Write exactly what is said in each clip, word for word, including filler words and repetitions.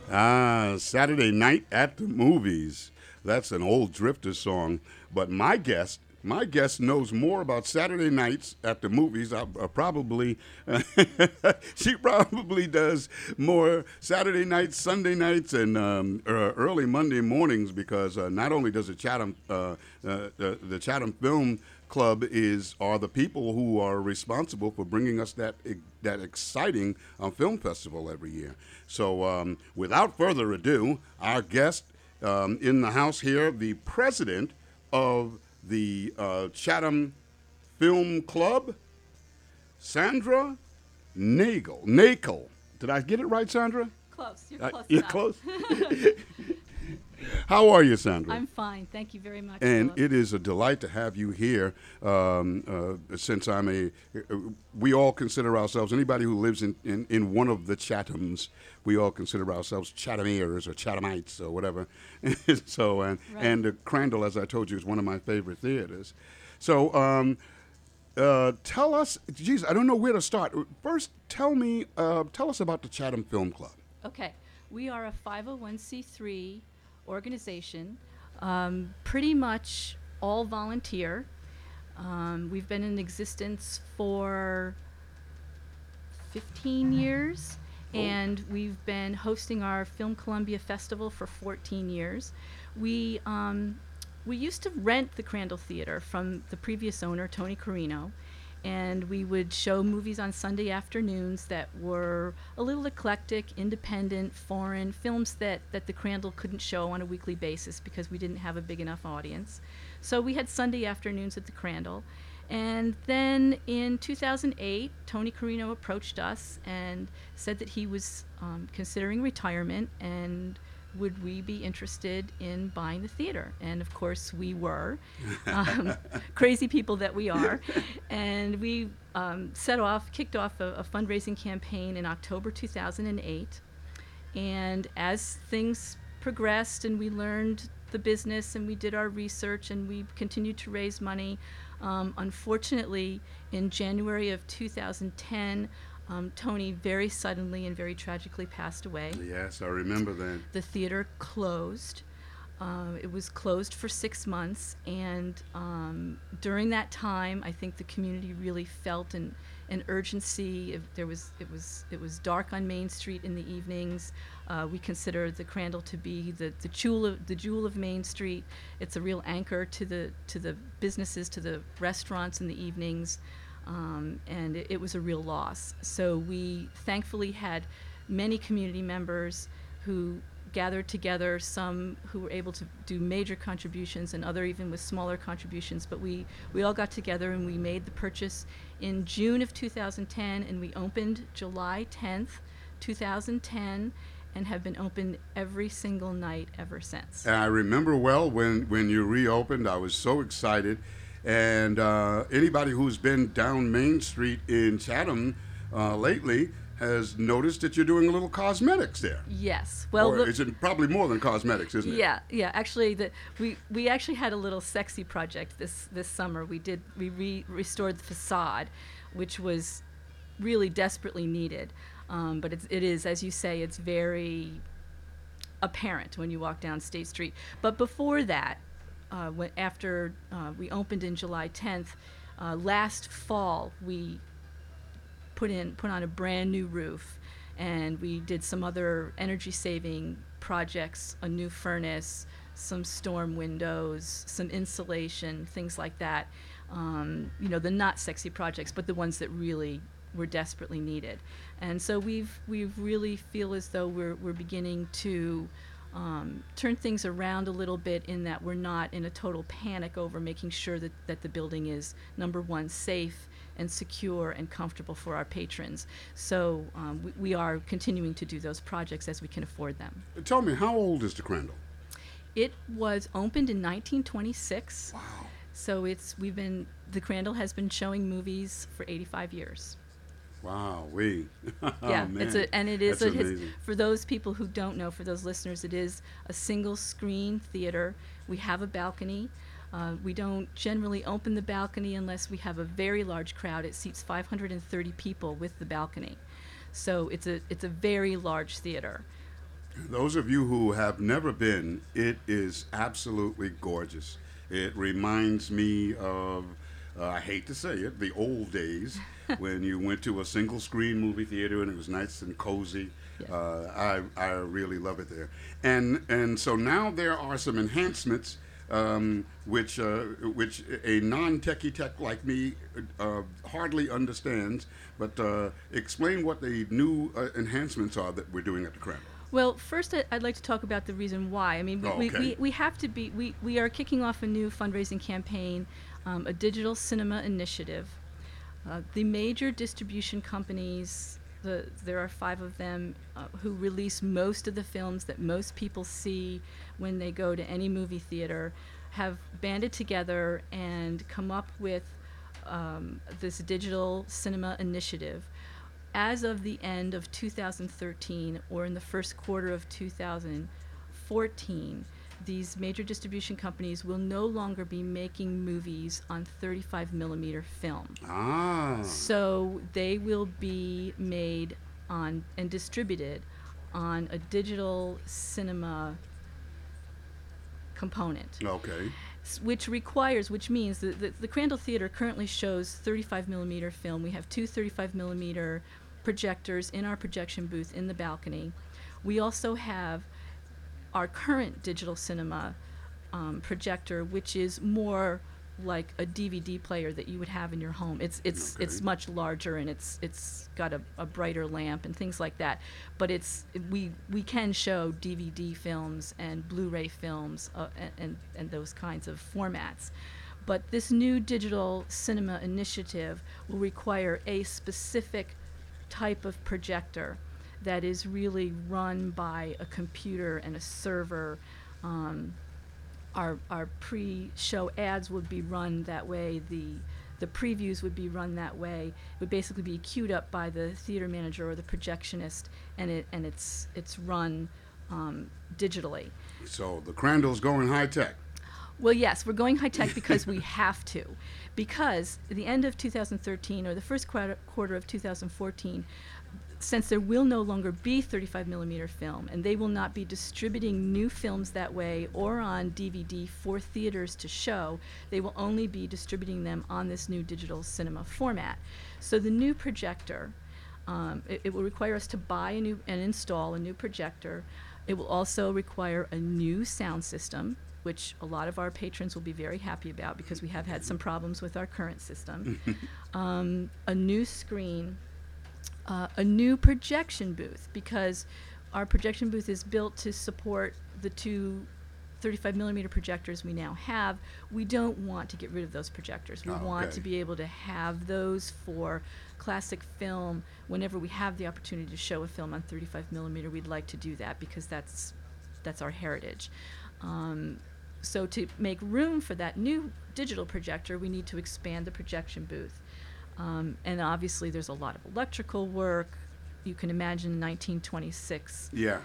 Ah, Saturday Night at the Movies. That's an old Drifter song. But my guest, my guest knows more about Saturday nights at the movies. I, uh, probably, she probably does more Saturday nights, Sunday nights, and um, uh, early Monday mornings because uh, not only does the Chatham, uh, uh, the, the Chatham Film Club is are the people who are responsible for bringing us that that exciting um, film festival every year. So, um, without further ado, our guest um, in the house here, the president of the uh, Chatham Film Club, Sandra Nagel. Nagel. Did I get it right, Sandra? Close. You're Uh, close you're enough. close. How are you, Sandra? I'm fine. Thank you very much. And Philip. it is a delight to have you here. Um, uh, since I'm a, uh, we all consider ourselves anybody who lives in, in, in one of the Chathams. We all consider ourselves Chathameers or Chathamites or whatever. so and Right. and the Crandall, as I told you, is one of my favorite theaters. So um, uh, tell us, geez, I don't know where to start. First, tell me, uh, tell us about the Chatham Film Club. Okay. We are a five oh one c three organization, um, pretty much all volunteer. Um, we've been in existence for fifteen years, Oh. and we've been hosting our Film Columbia Festival for fourteen years. We um, we used to rent the Crandall Theater from the previous owner, Tony Carino, and we would show movies on Sunday afternoons that were a little eclectic, independent, foreign films that, that the Crandall couldn't show on a weekly basis because we didn't have a big enough audience. So we had Sunday afternoons at the Crandall. And then in two thousand eight, Tony Carino approached us and said that he was um, considering retirement and would we be interested in buying the theater? And of course we were, um, crazy people that we are. And we um, set off, kicked off a, a fundraising campaign in October two thousand eight. And as things progressed and we learned the business and we did our research and we continued to raise money, um, unfortunately, in January of two thousand ten, um, Tony very suddenly and very tragically passed away. Yes, I remember that. The theater closed. Uh, it was closed for six months, and um, during that time, I think the community really felt an, an urgency. If there was, it was, it was dark on Main Street in the evenings. Uh, we consider the Crandall to be the, the jewel of the jewel of Main Street. It's a real anchor to the to the businesses, to the restaurants in the evenings. Um, and it, it was a real loss. So we thankfully had many community members who gathered together, some who were able to do major contributions and other even with smaller contributions. But we, we all got together and we made the purchase in June of two thousand ten, and we opened July tenth, two thousand ten, and have been open every single night ever since. And I remember well when, when you reopened, I was so excited. And uh, anybody who's been down Main Street in Chatham uh, lately has noticed that you're doing a little cosmetics there. Yes. Well, Or look, is it probably more than cosmetics, isn't it? yeah, yeah. Actually, the, we we actually had a little sexy project this this summer. We did we re- restored the facade, which was really desperately needed. Um, but it's, it is, as you say, it's very apparent when you walk down State Street. But before that, uh, when, after uh, we opened in July tenth, uh, last fall we put in put on a brand new roof, and we did some other energy saving projects, a new furnace, some storm windows, some insulation, things like that. Um, you know, the not sexy projects, but the ones that really were desperately needed. And so we've we've really feel as though we're we're beginning to um, turn things around a little bit, in that we're not in a total panic over making sure that, that the building is, number one, safe and secure and comfortable for our patrons. So um, we, we are continuing to do those projects as we can afford them. Tell me, how old is the Crandall? It was opened in nineteen twenty-six. Wow. So it's we've been the Crandall has been showing movies for eighty-five years. Wow, we. Yeah, oh, it's man. a and it is That's a, it's, amazing. for those people who don't know, for those listeners, it is a single screen theater. We have a balcony. Uh, we don't generally open the balcony unless we have a very large crowd. It seats five hundred thirty people with the balcony. So it's a it's a very large theater. Those of you who have never been, it is absolutely gorgeous. It reminds me of, uh, I hate to say it, the old days when you went to a single screen movie theater and it was nice and cozy. Yes. Uh, I, I really love it there. And, and so now there are some enhancements um, which, uh, which a non techie tech like me uh, hardly understands. But uh, explain what the new uh, enhancements are that we're doing at the Crandall. Well, first I- I'd like to talk about the reason why. I mean, we, Oh, we, okay. we, we have to be, we, we are kicking off a new fundraising campaign, um, a digital cinema initiative. Uh, the major distribution companies, the, there are five of them, uh, who release most of the films that most people see when they go to any movie theater, have banded together and come up with um, this digital cinema initiative. As of the end of two thousand thirteen or in the first quarter of two thousand fourteen, these major distribution companies will no longer be making movies on thirty-five millimeter film. Ah. So they will be made on and distributed on a digital cinema component. Okay. S- which requires, which means that the, the Crandall Theater currently shows thirty-five millimeter film. We have two thirty-five millimeter projectors in our projection booth in the balcony. We also have our current digital cinema um, projector, which is more like a D V D player that you would have in your home. It's it's Okay. it's much larger and it's it's got a, a brighter lamp and things like that. But it's we we can show D V D films and Blu-ray films uh, and, and and those kinds of formats. But this new digital cinema initiative will require a specific type of projector that is really run by a computer and a server. Um, our our pre-show ads would be run that way. The the previews would be run that way. It would basically be queued up by the theater manager or the projectionist, and it and it's it's run um, digitally. So the Crandall's going high tech. Well, yes, we're going high tech because we have to, because at the end of two thousand thirteen or the first quarter, quarter of two thousand fourteen, since there will no longer be thirty-five millimeter film and they will not be distributing new films that way or on D V D for theaters to show, they will only be distributing them on this new digital cinema format. So the new projector, um, it, it will require us to buy a new and install a new projector. It will also require a new sound system, which a lot of our patrons will be very happy about because we have had some problems with our current system. um, a new screen, uh, a new projection booth, because our projection booth is built to support the two thirty-five millimeter projectors we now have. We don't want to get rid of those projectors. We Oh, want okay. to be able to have those for classic film. Whenever we have the opportunity to show a film on thirty-five millimeter, we'd like to do that because that's that's our heritage. Um, so to make room for that new digital projector, we need to expand the projection booth. Um, and obviously there's a lot of electrical work. You can imagine nineteen twenty-six Yeah.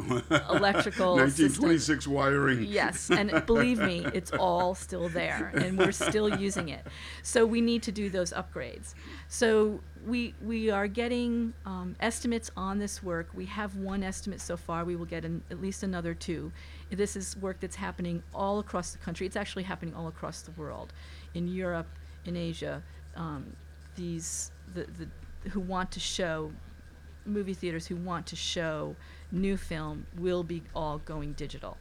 electrical nineteen twenty-six wiring. Yes, and believe me, it's all still there, and we're still using it. So we need to do those upgrades. So we we are getting um, estimates on this work. We have one estimate so far. We will get an, at least another two. This is work that's happening all across the country. It's actually happening all across the world, in Europe, in Asia. Um, these the the who want to show. Movie theaters who want to show new film will be all going digital.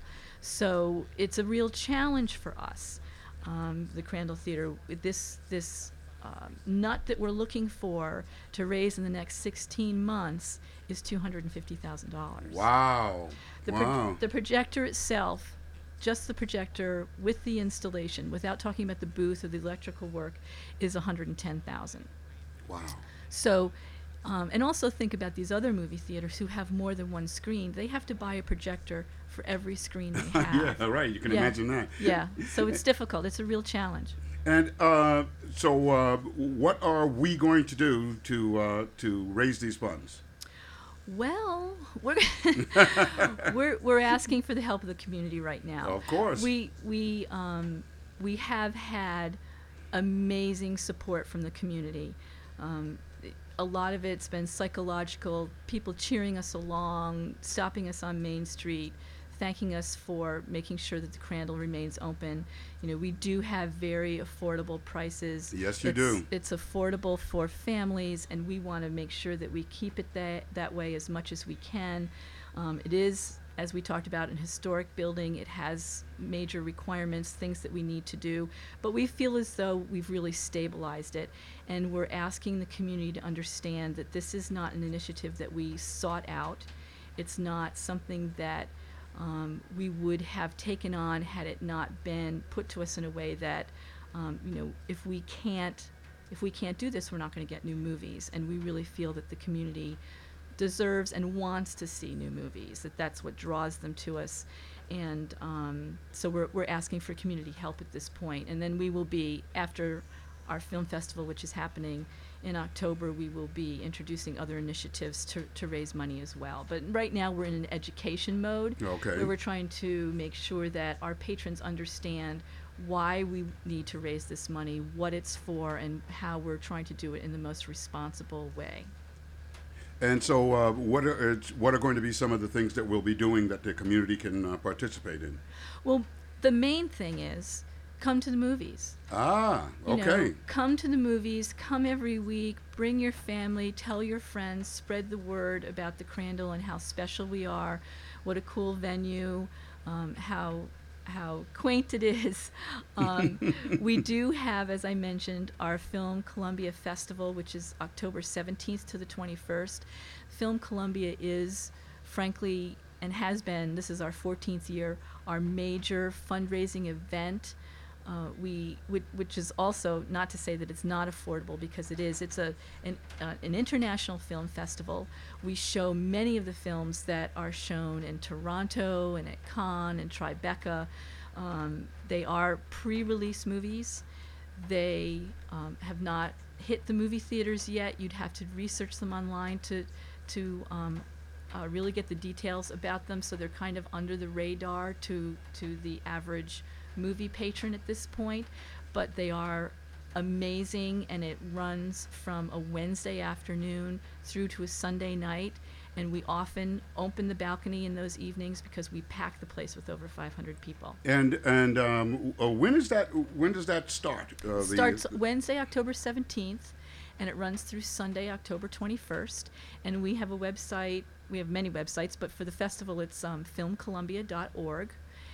So it's a real challenge for us, um, the Crandall Theater. With This, this um, nut that we're looking for to raise in the next sixteen months is two hundred fifty thousand dollars. Wow. The, pro- wow. the projector itself, just the projector with the installation, without talking about the booth or the electrical work, is one hundred ten thousand dollars. Wow. So, um, and also think about these other movie theaters who have more than one screen. They have to buy a projector for every screen they have. Yeah, right. You can Yeah. imagine that. Yeah, so it's difficult. It's a real challenge. And uh, so, uh, what are we going to do to uh, to raise these funds? Well, we're we're we're asking for the help of the community right now. Of course. We we um, we have had amazing support from the community. Um, a lot of it's been psychological, people cheering us along, stopping us on Main Street, thanking us for making sure that the Crandall remains open. You know, we do have very affordable prices. Yes, you it's, do. It's affordable for families, and we want to make sure that we keep it that, that way as much as we can. Um, it is, as we talked about, an historic building. It has major requirements, things that we need to do, but we feel as though we've really stabilized it, and we're asking the community to understand that this is not an initiative that we sought out. It's not something that um, we would have taken on had it not been put to us in a way that, um, you know, if we can't, if we can't do this, we're not going to get new movies, and we really feel that the community deserves and wants to see new movies, that that's what draws them to us. And um, so we're, we're asking for community help at this point. And then we will be, after our film festival, which is happening in October, we will be introducing other initiatives to, to raise money as well. But right now we're in an education mode, Okay. where we're trying to make sure that our patrons understand why we need to raise this money, what it's for, and how we're trying to do it in the most responsible way. And so, uh, what are it's, what are going to be some of the things that we'll be doing that the community can uh, participate in? Well, the main thing is come to the movies. Ah, You okay. know, come to the movies, come every week, bring your family, tell your friends, spread the word about the Crandall and how special we are, what a cool venue, um, how how quaint it is. Um, we do have, as I mentioned, our Film Columbia Festival, which is October seventeenth to the twenty-first. Film Columbia is, frankly, and has been, this is our fourteenth year, our major fundraising event. Uh, we, which, which is also not to say that it's not affordable, because it is. It's a an, uh, an international film festival. We show many of the films that are shown in Toronto and at Cannes and Tribeca. Um, they are pre-release movies. They um, have not hit the movie theaters yet. You'd have to research them online to to um, uh, really get the details about them. So they're kind of under the radar to to the average movie patron at this point, but they are amazing, and it runs from a Wednesday afternoon through to a Sunday night, and we often open the balcony in those evenings because we pack the place with over five hundred people. And and um, uh, when is that? When does that start? Uh, It starts Wednesday, October seventeenth, and it runs through Sunday, October twenty-first. And we have a website. We have many websites, but for the festival, it's um, film columbia dot org.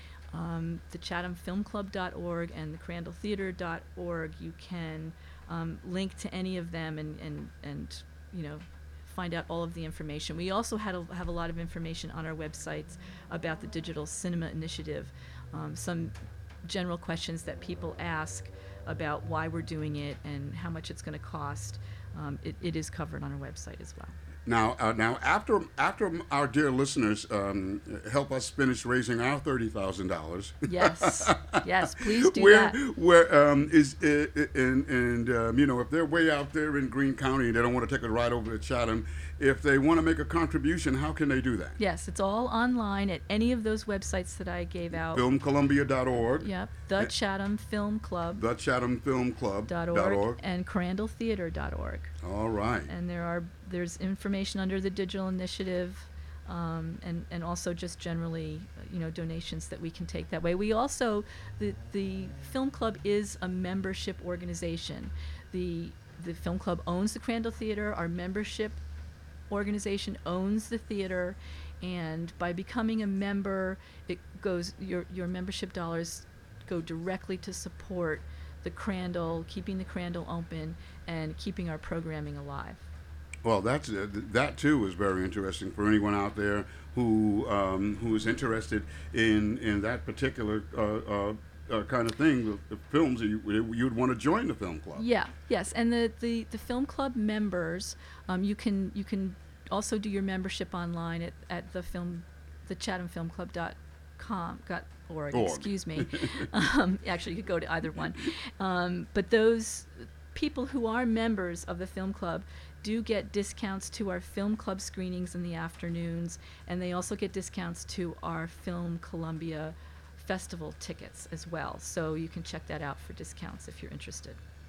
Um, the chatham film club dot org and the crandall theater dot org. You can um, link to any of them and, and, and you know, find out all of the information. We also had a, have a lot of information on our websites about the Digital Cinema Initiative. Um, some general questions that people ask about why we're doing it and how much it's going to cost. Um, it, it is covered on our website as well. Now, uh, now, after after our dear listeners um, help us finish raising our thirty thousand dollars. Yes, yes, please do where, that. Where um, is uh, and and um, you know, if they're way out there in Greene County and they don't want to take a ride over to Chatham, if they want to make a contribution, how can they do that? Yes, it's all online at any of those websites that I gave out. film columbia dot org. Yep, the Chatham Film Club. The Chatham Film Club dot org, and crandall theater dot org. All right. And there are there's information under the digital initiative, um, and and also just generally, you know, donations that we can take that way. We also, the the film club is a membership organization. The the film club owns the Crandall Theater. Our membership organization owns the theater, and by becoming a member, it goes your your membership dollars go directly to support the Crandall, keeping the Crandall open and keeping our programming alive. Well, that's uh, th- that too is very interesting for anyone out there who um, who is interested in in that particular uh, uh, uh, kind of thing. The, the films that you you'd want to join the film club. Yeah. Yes. And the the, the film club members, um, you can you can also do your membership online at, at the film, the chatham film club dot com dot org. Org. Excuse me. um, actually, you could go to either one. Um, but those people who are members of the film club do get discounts to our film club screenings in the afternoons, and they also get discounts to our Film Columbia Festival tickets as well. So you can check that out for discounts if you're interested.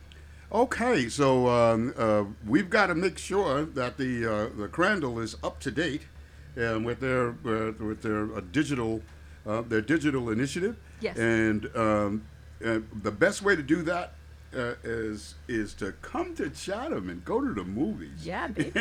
Okay, so um, uh, we've got to make sure that the uh, the Crandall is up to date um, with their uh, with their uh, digital uh, their digital initiative, Yes. and um, uh, the best way to do that uh, is is to come to Chatham and go to the movies. Yeah, baby.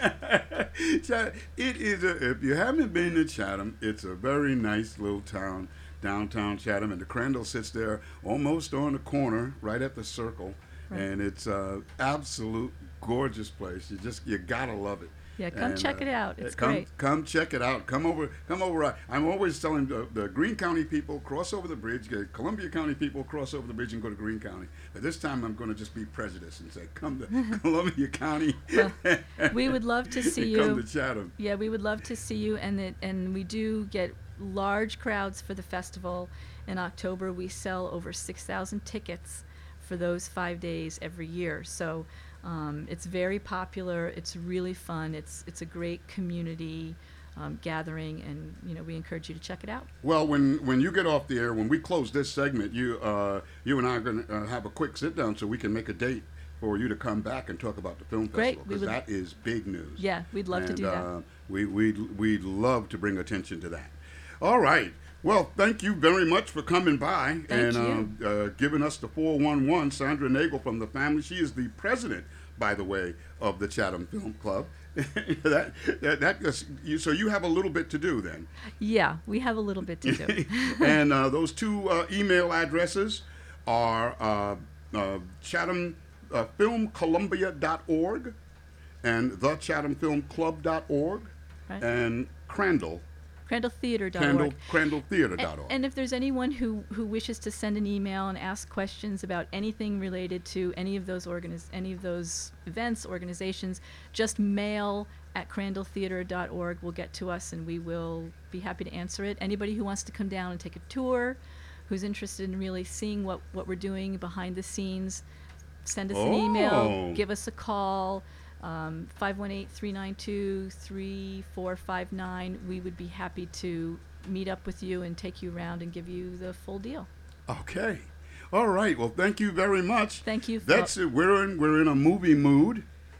Chat- it is a, if you haven't been to Chatham, it's a very nice little town, downtown Chatham, and the Crandall sits there almost on the corner, right at the circle. Right. And it's a absolute gorgeous place. You just you gotta love it. Yeah, come And, check uh, it out. It's come, great. Come check it out. Come over. Come over. I'm always telling the, the Greene County people cross over the bridge. The Columbia County people cross over the bridge and go to Greene County. But this time I'm going to just be prejudiced and say come to Columbia County. Well, we would love to see you. Come to Chatham. Yeah, we would love to see you, and it, and we do get large crowds for the festival. In October, we sell over six thousand tickets for those five days every year. So um, it's very popular. It's really fun. It's it's a great community um, gathering, and you know we encourage you to check it out. Well, when, when you get off the air, when we close this segment, you uh, you and I are going to uh, have a quick sit down so we can make a date for you to come back and talk about the film Great. festival, We because would- that is big news. Yeah, we'd love to And, do that. Uh, we we we'd love to bring attention to that. All right. Well, thank you very much for coming by Thank and uh, uh, giving us the four one one. Sandra Nagel from the family. She is the president, by the way, of the Chatham Film Club. that, that, that is, you, so you have a little bit to do then. Yeah, we have a little bit to do. And uh, those two uh, email addresses are uh, uh, Chatham uh, Film Columbia dot org and the Chatham Film Club dot org Right. and Crandall, Crandall Theater dot Crandall, org. Crandall Theater dot And, org. and if there's anyone who, who wishes to send an email and ask questions about anything related to any of those organiz- any of those events, organizations, just mail at crandall theater dot org will get to us, and we will be happy to answer it. Anybody who wants to come down and take a tour, who's interested in really seeing what, what we're doing behind the scenes, send us an Oh. email, give us a call. Um, five one eight, three nine two, three four five nine. We would be happy to meet up with you and take you around and give you the full deal. Okay. All right. Well, thank you very much. Thank you. For That's it. We're in we're in a movie mood,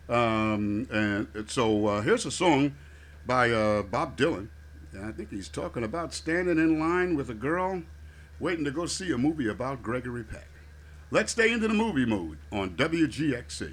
um, and so uh, here's a song by uh, Bob Dylan. And I think he's talking about standing in line with a girl, waiting to go see a movie about Gregory Peck. Let's stay into the movie mood on W G X C.